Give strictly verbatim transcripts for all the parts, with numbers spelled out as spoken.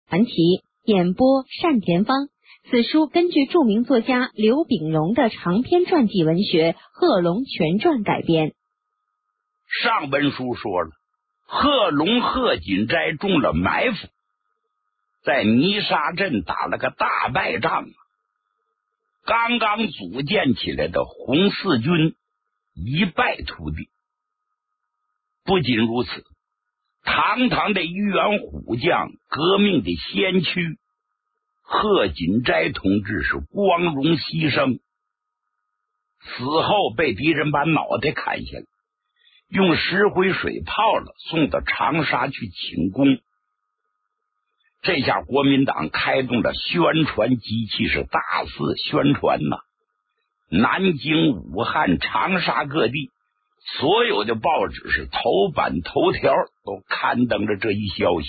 传奇，演播单田芳。此书根据著名作家刘秉荣的长篇传记文学《贺龙全传》改编。 上文书说了，贺龙贺锦斋中了埋伏，在泥沙镇打了个大败仗。刚刚组建起来的红四军一败涂地。不仅如此，堂堂的一员虎将，革命的先驱贺锦斋同志是光荣牺牲，死后被敌人把脑袋砍下来，用石灰水泡了，送到长沙去请功。这下国民党开动了宣传机器，是大肆宣传呐、啊！南京、武汉、长沙各地所有的报纸是头版头条都刊登着这一消息。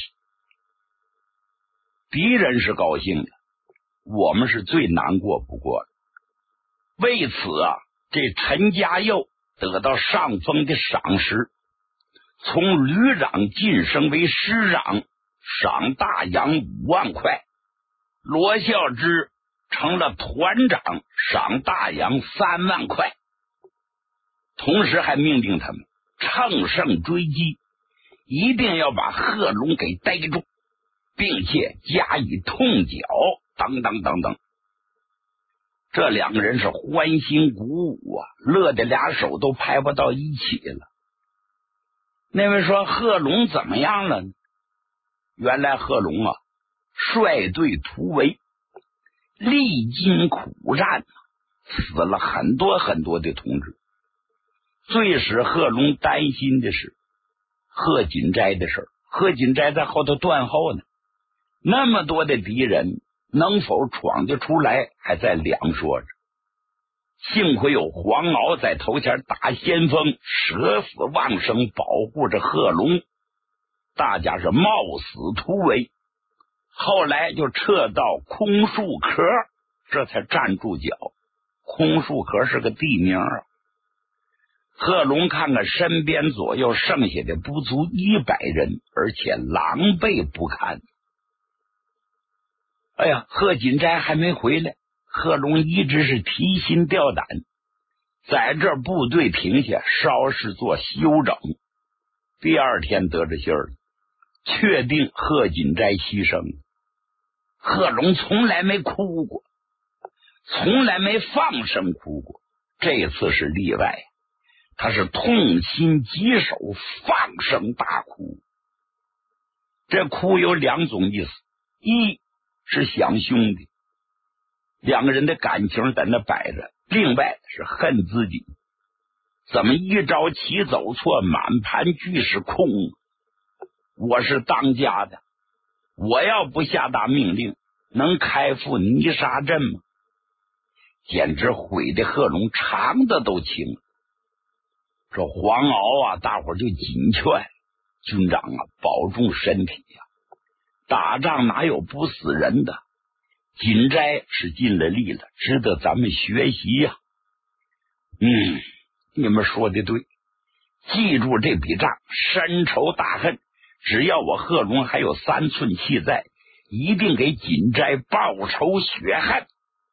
敌人是高兴的，我们是最难过不过的。为此啊，这陈家佑得到上峰的赏识，从旅长晋升为师长，赏大洋五万块；罗孝之成了团长，赏大洋三万块。同时还命令他们乘胜追击，一定要把贺龙给逮住，并且加以痛剿，等等等等。这两个人是欢欣鼓舞啊，乐得俩手都拍不到一起了。那位说贺龙怎么样了呢？原来贺龙啊，率队突围，历经苦战，死了很多很多的同志。最使贺龙担心的是贺锦斋的事儿，贺锦斋在后头断后呢，那么多的敌人能否闯得出来还在两说着。幸亏有黄鳌在头前打先锋，舍死忘生保护着贺龙，大家是冒死突围，后来就撤到空树壳，这才站住脚。空树壳是个地名啊。贺龙看看身边左右剩下的不足一百人，而且狼狈不堪。哎呀，贺锦斋还没回来，贺龙一直是提心吊胆，在这部队停下，稍事做休整。第二天得着信儿，确定贺锦斋牺牲。贺龙从来没哭过，从来没放声哭过，这次是例外。他是痛心疾首，放声大哭。这哭有两种意思，一是想兄弟，两个人的感情在那摆着；另外是恨自己，怎么一朝棋走错，满盘俱是空。我是当家的，我要不下达命令，能开赴泥沙镇吗？简直毁的贺龙肠子都青了。这黄鳌啊，大伙儿就紧劝军长啊，保重身体呀、啊！打仗哪有不死人的？锦斋是尽了力了，值得咱们学习呀、啊！嗯，你们说的对，记住这笔账，深仇大恨，只要我贺龙还有三寸气在，一定给锦斋报仇雪恨。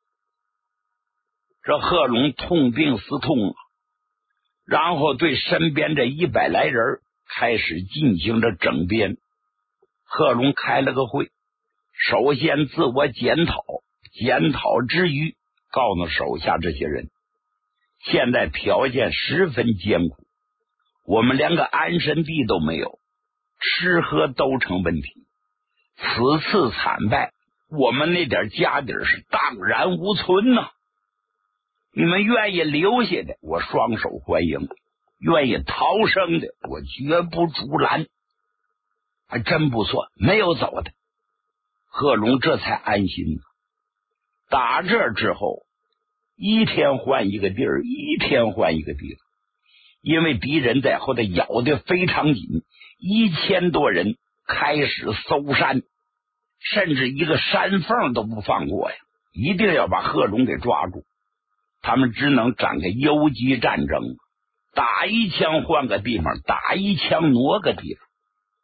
这贺龙痛定思痛啊，然后对身边这一百来人开始进行着整编。贺龙开了个会，首先自我检讨，检讨之余告诉手下这些人，现在条件十分艰苦，我们连个安身地都没有，吃喝都成问题。此次惨败，我们那点家底是荡然无存呐、啊！你们愿意留下的，我双手欢迎；愿意逃生的，我绝不阻拦。还真不错，没有走的。贺龙这才安心。打这之后，一天换一个地儿，一天换一个地儿，因为敌人在后头咬得非常紧，一千多人开始搜山，甚至一个山缝都不放过呀，一定要把贺龙给抓住。他们只能展开游击战争，打一枪换个地方，打一枪挪个地方。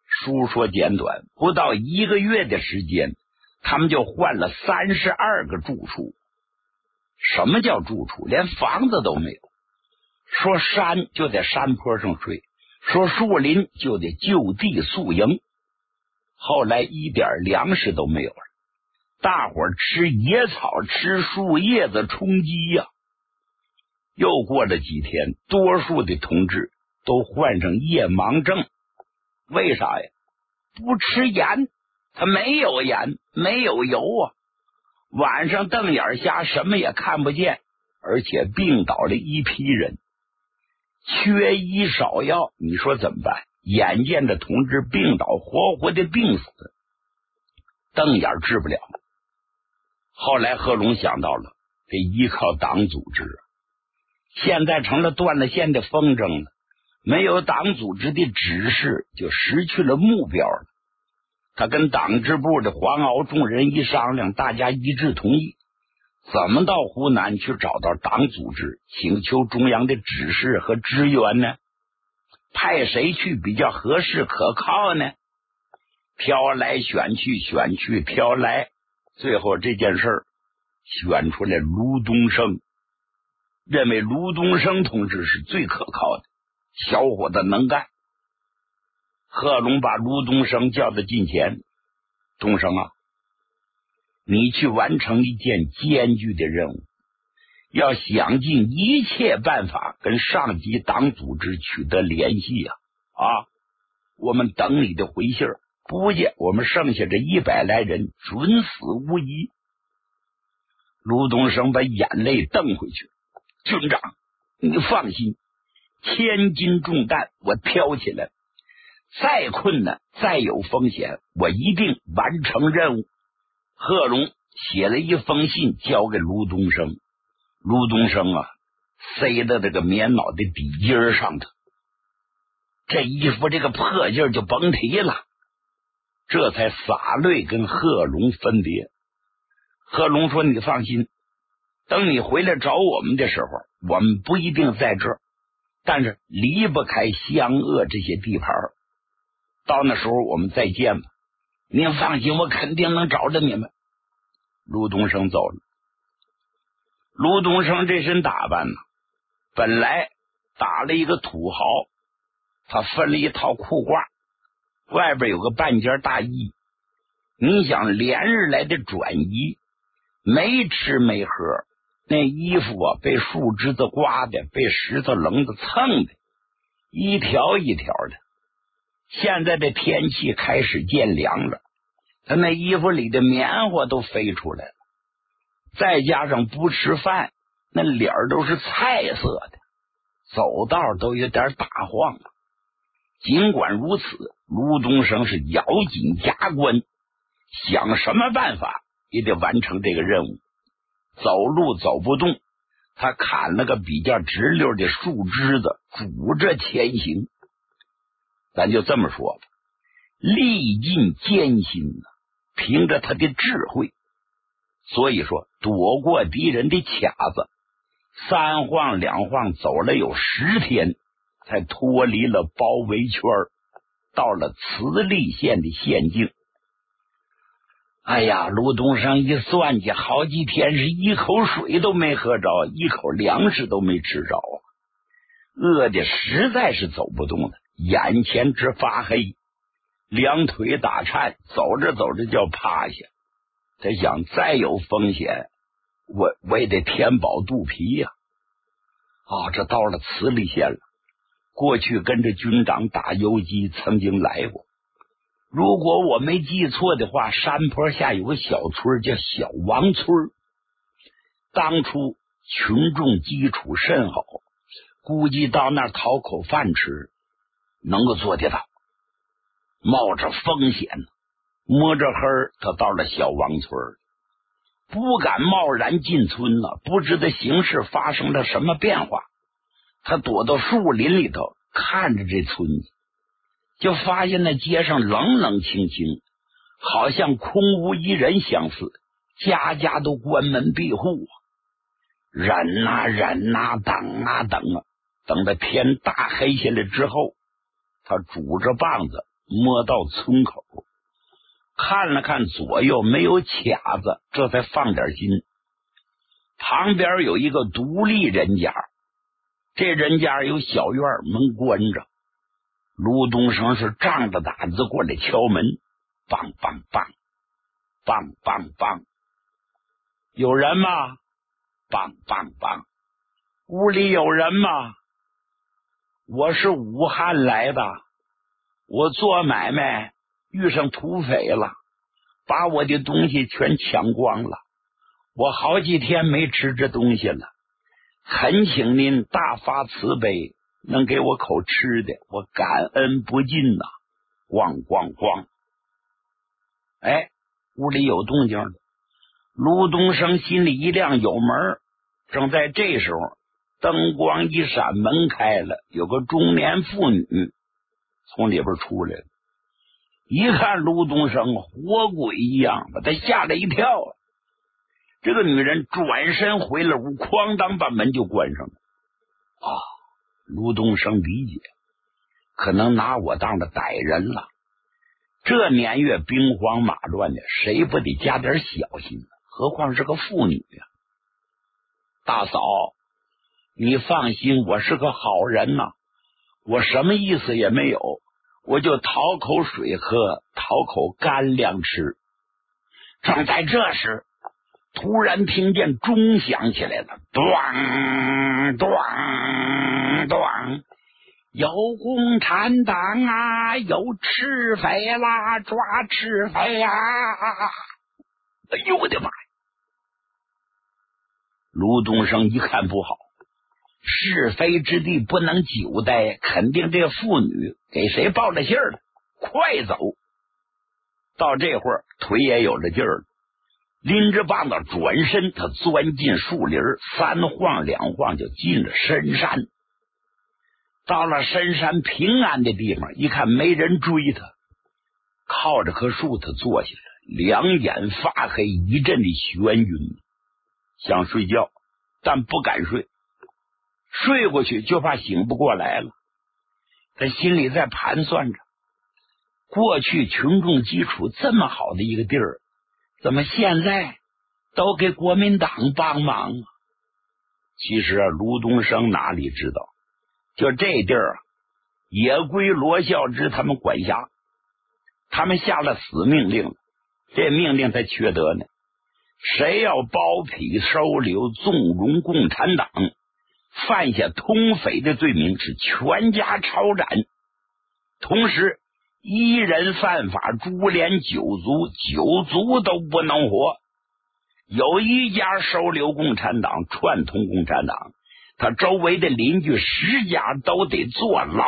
书说简短，不到一个月的时间，他们就换了三十二个住处。什么叫住处？连房子都没有。说山就在山坡上睡，说树林就得就地宿营。后来一点粮食都没有了，大伙儿吃野草，吃树叶子充饥呀、啊。又过了几天，多数的同志都患上夜盲症。为啥呀？不吃盐，他没有盐，没有油啊。晚上瞪眼瞎，什么也看不见，而且病倒了一批人，缺医少药，你说怎么办？眼见着同志病倒，活活的病死，瞪眼治不了。后来贺龙想到了，得依靠党组织，现在成了断了线的风筝了，没有党组织的指示，就失去了目标了。他跟党支部的黄敖众人一商量，大家一致同意，怎么到湖南去找到党组织，请求中央的指示和支援呢？派谁去比较合适可靠呢？挑来选去，选去挑来，最后这件事儿选出来卢东升，认为卢东升同志是最可靠的，小伙子能干。贺龙把卢东升叫到近前，东升啊，你去完成一件艰巨的任务，要想尽一切办法跟上级党组织取得联系啊！啊，我们等你的回信儿，不见我们剩下这一百来人准死无疑。卢东升把眼泪瞪回去，军长，你放心，千斤重担我挑起来，再困难再有风险，我一定完成任务。贺龙写了一封信交给卢东升，卢东升啊，塞到这个棉袄的底襟上头，这衣服这个破劲儿就甭提了，这才洒泪跟贺龙分别。贺龙说，你放心，等你回来找我们的时候，我们不一定在这儿，但是离不开湘鄂这些地盘，到那时候我们再见吧。您放心，我肯定能找着你们。卢东升走了。卢东升这身打扮呢，本来打了一个土豪，他分了一套裤褂，外边有个半截大衣。你想连日来的转移，没吃没喝，那衣服啊被树枝子刮的，被石头棱子蹭的，一条一条的。现在的天气开始渐凉了，他那衣服里的棉花都飞出来了，再加上不吃饭，那脸都是菜色的，走道都有点打晃了。尽管如此，卢东升是咬紧牙关，想什么办法也得完成这个任务。走路走不动，他砍了个比较直溜的树枝子，拄着前行。咱就这么说吧，历尽艰辛啊，凭着他的智慧，所以说躲过敌人的卡子，三晃两晃走了有十天，才脱离了包围圈，到了慈利县的县境。哎呀，卢东升一算计，好几天是一口水都没喝着，一口粮食都没吃着啊，饿的实在是走不动了，眼前直发黑，两腿打颤，走着走着就要趴下。他想再有风险，我我也得填饱肚皮呀、啊。啊，这到了慈利县了，过去跟着军长打游击曾经来过，如果我没记错的话，山坡下有个小村叫小王村，当初群众基础甚好，估计到那儿讨口饭吃能够做得到。冒着风险，摸着黑他到了小王村，不敢贸然进村了，不知道形势发生了什么变化。他躲到树林里头看着这村子，就发现那街上冷冷清清，好像空无一人相似，家家都关门闭户啊。忍啊忍啊，等啊等啊，等到天大黑下来之后，他拄着棒子摸到村口，看了看左右没有卡子，这才放点心。旁边有一个独立人家，这人家有小院，门关着。卢东升是仗着胆子过来敲门，梆梆梆梆梆梆，有人吗？梆梆梆，屋里有人吗？我是武汉来的，我做买卖遇上土匪了，把我的东西全抢光了，我好几天没吃这东西了，恳请您大发慈悲，能给我口吃的，我感恩不尽呐、啊！咣咣咣！哎，屋里有动静了。卢东升心里一亮，有门。正在这时候，灯光一闪，门开了，有个中年妇女从里边出来了。一看卢东升，活鬼一样，把他吓了一跳啊！这个女人转身回了屋，哐当把门就关上了。啊，卢东升理解，可能拿我当了歹人了。这年月兵荒马乱的，谁不得加点小心？何况是个妇女呀、啊！大嫂，你放心，我是个好人呐、啊，我什么意思也没有，我就讨口水喝，讨口干粮吃。正在这时，突然听见钟响起来了，咚咚咚，有共产党啊，有赤匪啦，抓赤匪啊！哎呦我的妈呀！卢东升一看不好，是非之地不能久待，肯定这妇女给谁报了信儿了，快走！到这会儿腿也有了劲儿了，拎着棒子转身，他钻进树林，三晃两晃就进了深山。到了深山平安的地方，一看没人追他，靠着棵树他坐下来，两眼发黑，一阵的眩晕，想睡觉但不敢睡，睡过去就怕醒不过来了。他心里在盘算着，过去群众基础这么好的一个地儿，怎么现在都给国民党帮忙啊？其实啊，卢东升哪里知道，就这地儿啊，也归罗孝之他们管辖，他们下了死命令，这命令才缺德呢。谁要包庇收留纵容共产党，犯下通匪的罪名，是全家抄斩。同时一人犯法，株连九族，九族都不能活。有一家收留共产党，串通共产党，他周围的邻居十家都得坐牢。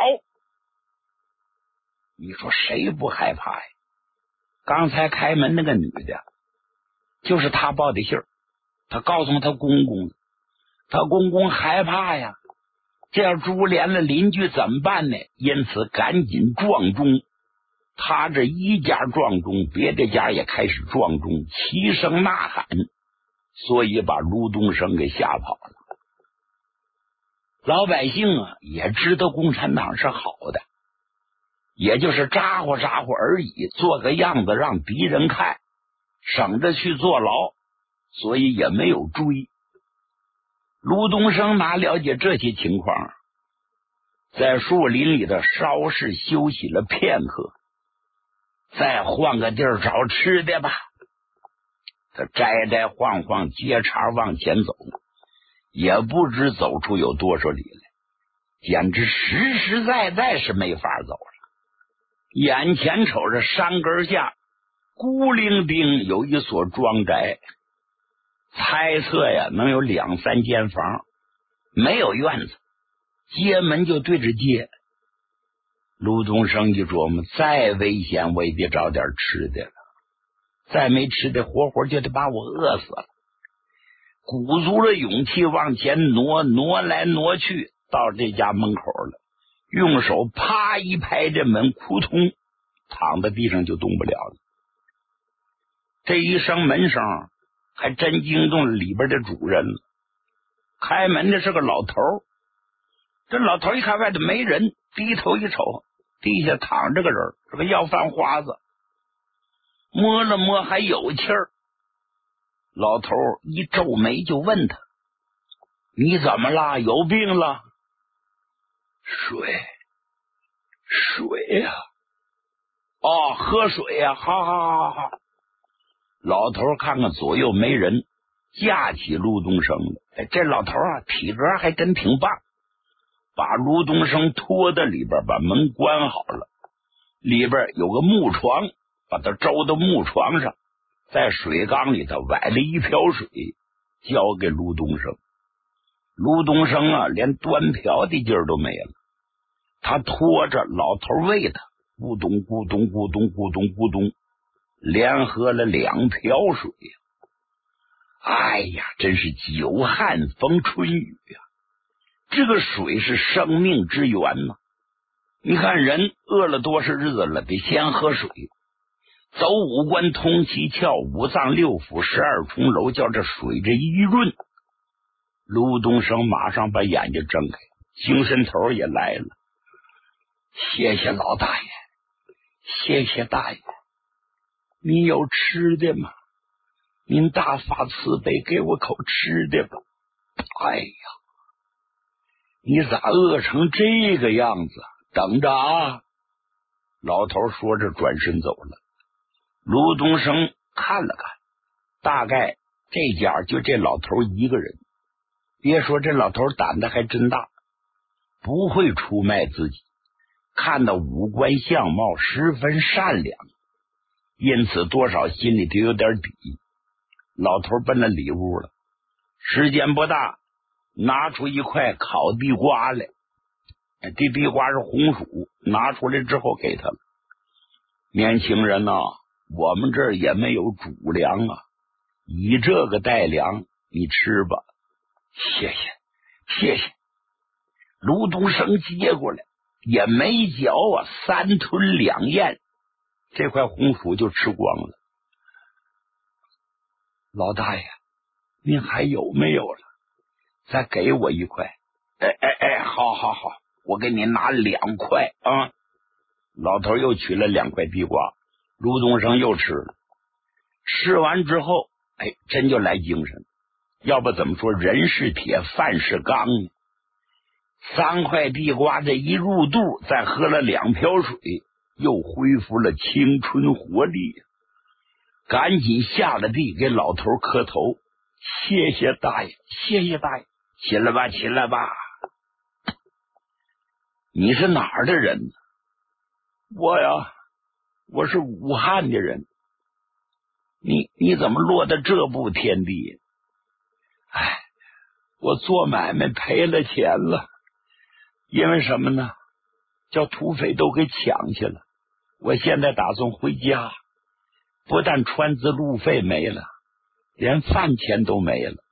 你说谁不害怕呀？刚才开门那个女的，就是他报的信儿，他告诉他公公，他公公害怕呀，这样株连了邻居怎么办呢？因此赶紧撞钟。他这一家撞钟，别的家也开始撞钟，齐声呐喊，所以把卢东升给吓跑了。老百姓啊，也知道共产党是好的，也就是咋呼咋呼而已，做个样子让敌人看，省着去坐牢，所以也没有追。卢东升哪了解这些情况，在树林里的稍事休息了片刻，再换个地儿找吃的吧。他摘摘晃晃，接茬往前走，也不知走出有多少里来，简直实实在在是没法走了。眼前瞅着山根下孤零零有一所庄宅，猜测呀能有两三间房，没有院子，街门就对着街。卢东升一琢磨，再危险我也得找点吃的了，再没吃的活活就得把我饿死了。鼓足了勇气往前挪，挪来挪去，到这家门口了，用手啪一拍这门，扑通躺在地上就动不了了。这一声门声还真惊动了里边的主人了。开门的是个老头，这老头一看外头没人，低头一瞅， 地下躺着个人，是个要饭花子，摸了摸还有气儿。老头一皱眉就问他：你怎么了？有病了？水水呀、啊！哦，喝水呀、啊！好好好好。老头看看左右没人，架起卢东升了。哎，这老头啊，体格还真挺棒，把卢东升拖到里边，把门关好了。里边有个木床，把他周到木床上，在水缸里头崴了一瓢水，交给卢东升。卢东升啊，连端瓢的劲儿都没了。他拖着老头喂他，咕咚咕咚咕咚咕咚咕咚，连喝了两瓢水。哎呀，真是久旱逢春雨呀！这个水是生命之源呐、啊。你看人饿了多少日子了，得先喝水。走五官通七窍，五脏六腑十二重楼，叫这水这一润。卢东升马上把眼睛睁开，精神头也来了。谢谢老大爷，谢谢大爷，你有吃的吗？您大发慈悲，给我口吃的吧。哎呀，你咋饿成这个样子？等着啊！老头说着转身走了。卢东升看了看，大概这家就这老头一个人。别说这老头胆子还真大，不会出卖自己，看到五官相貌十分善良，因此多少心里就有点底。老头奔了里屋了，时间不大，拿出一块烤地瓜来。这地瓜是红薯，拿出来之后给他了。年轻人呐、啊，我们这儿也没有主粮啊，以这个代粮，你吃吧。谢谢谢谢。卢东升接过来，也没嚼啊，三吞两咽，这块红薯就吃光了。老大爷，您还有没有了？再给我一块。哎哎哎，好好好，我给你拿两块啊！老头又取了两块地瓜，卢东升又吃了。吃完之后，哎，真就来精神。要不怎么说人是铁，饭是钢呢？三块地瓜这一入肚，再喝了两瓢水，又恢复了青春活力。赶紧下了地给老头磕头，谢谢大爷，谢谢大爷，起来吧，起来吧。你是哪儿的人呢？我呀，我是武汉的人。你你怎么落到这步田地？哎，我做买卖赔了钱了，因为什么呢？叫土匪都给抢去了。我现在打算回家，不但川资路费没了，连饭钱都没了。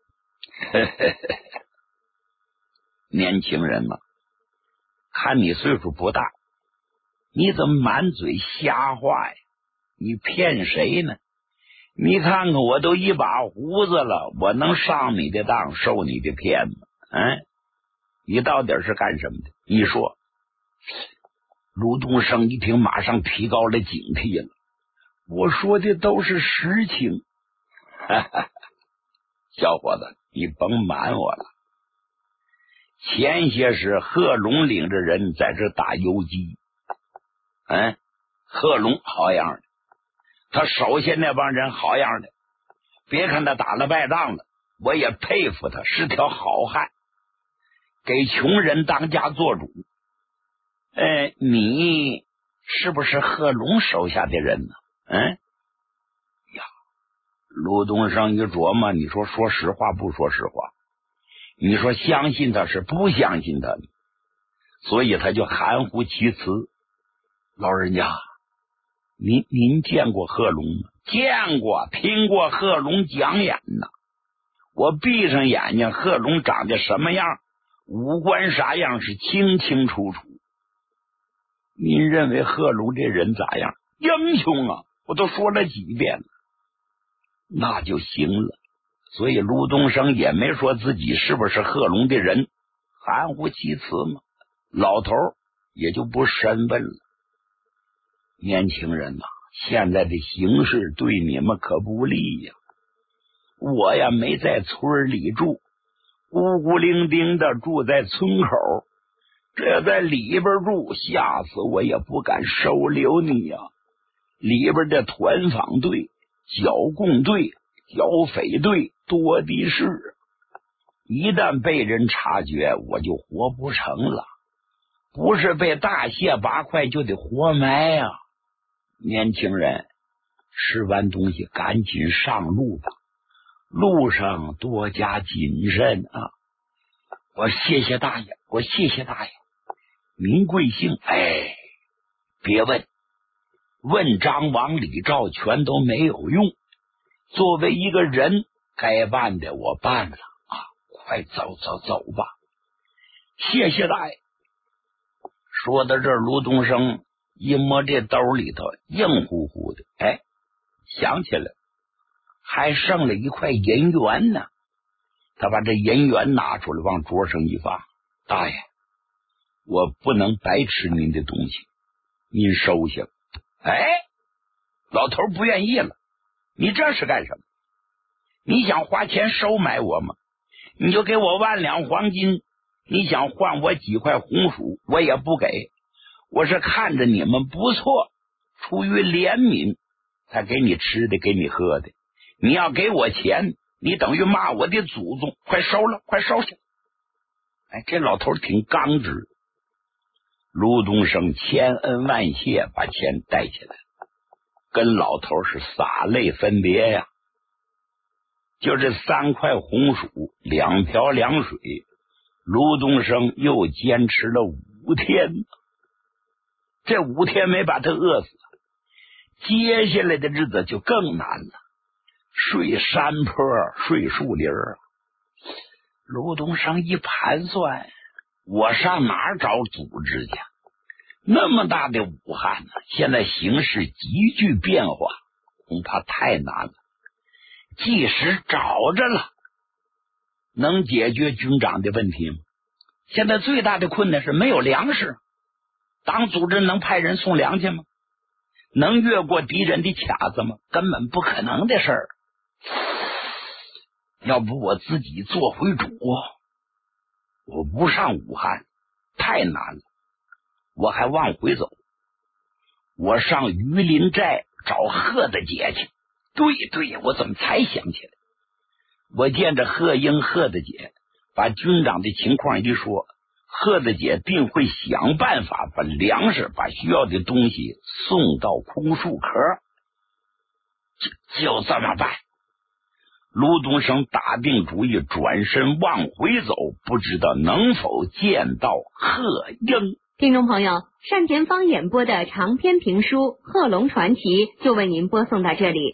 年轻人呐，看你岁数不大，你怎么满嘴瞎话呀？你骗谁呢？你看看我都一把胡子了，我能上你的当，受你的骗吗？嗯，你到底是干什么的？你说。卢东升一听，马上提高了警惕了。我说的都是实情。哈哈，小伙子，你甭瞒我了。前些时贺龙领着人在这打游击，嗯，贺龙好样的，他手下那帮人好样的，别看他打了败仗了，我也佩服他，是条好汉，给穷人当家做主。呃，你是不是贺龙手下的人呢？嗯，呀，卢东升一琢磨，你说说实话不说实话？你说相信他是不相信他呢？所以他就含糊其辞。老人家，您您见过贺龙吗？见过，听过贺龙讲演呢。我闭上眼睛，贺龙长得什么样，五官啥样是清清楚楚。您认为贺龙这人咋样？英雄啊！我都说了几遍了，那就行了。所以卢东升也没说自己是不是贺龙的人，含糊其辞嘛。老头也就不深问了。年轻人呐、啊，现在的形势对你们可不利呀。我呀没在村里住，孤孤零零的住在村口，这在里边住，吓死我也不敢收留你呀、啊。里边的团访队、剿共队、剿匪队多的是，一旦被人察觉，我就活不成了，不是被大卸八块，就得活埋呀、啊。年轻人，吃完东西赶紧上路吧，路上多加谨慎啊！我谢谢大爷，我谢谢大爷。您贵姓？哎，别问，问张王李赵全都没有用。作为一个人，该办的我办了啊！快走走走吧。谢谢大爷。说到这儿，卢东升一摸这兜里头硬乎乎的，哎，想起来还剩了一块银元呢。他把这银元拿出来往桌上一放，大爷，我不能白吃您的东西，您收下。哎，老头不愿意了，你这是干什么？你想花钱收买我吗？你就给我万两黄金，你想换我几块红薯我也不给，我是看着你们不错，出于怜悯才给你吃的给你喝的，你要给我钱，你等于骂我的祖宗，快收了，快收下。哎，这老头挺刚直。卢东升千恩万谢把钱带起来，跟老头是洒泪分别呀。就这三块红薯两瓢凉水，卢东升又坚持了五天，这五天没把他饿死，接下来的日子就更难了，睡山坡睡树林儿。卢东升一盘算，我上哪儿找组织去？那么大的武汉呢，现在形势急剧变化，恐怕太难了。即使找着了，能解决军长的问题吗？现在最大的困难是没有粮食，党组织能派人送粮去吗？能越过敌人的卡子吗？根本不可能的事儿。要不我自己做回主，我不上武汉太难了，我还往回走，我上榆林寨找贺大姐去。对对，我怎么才想起来？我见着贺英贺大姐，把军长的情况一说，贺大姐定会想办法把粮食把需要的东西送到枯树壳，就就这么办。卢东升打定主意转身往回走，不知道能否见到贺英。 听众朋友，单田芳演播的长篇评书《贺龙传奇》就为您播送到这里。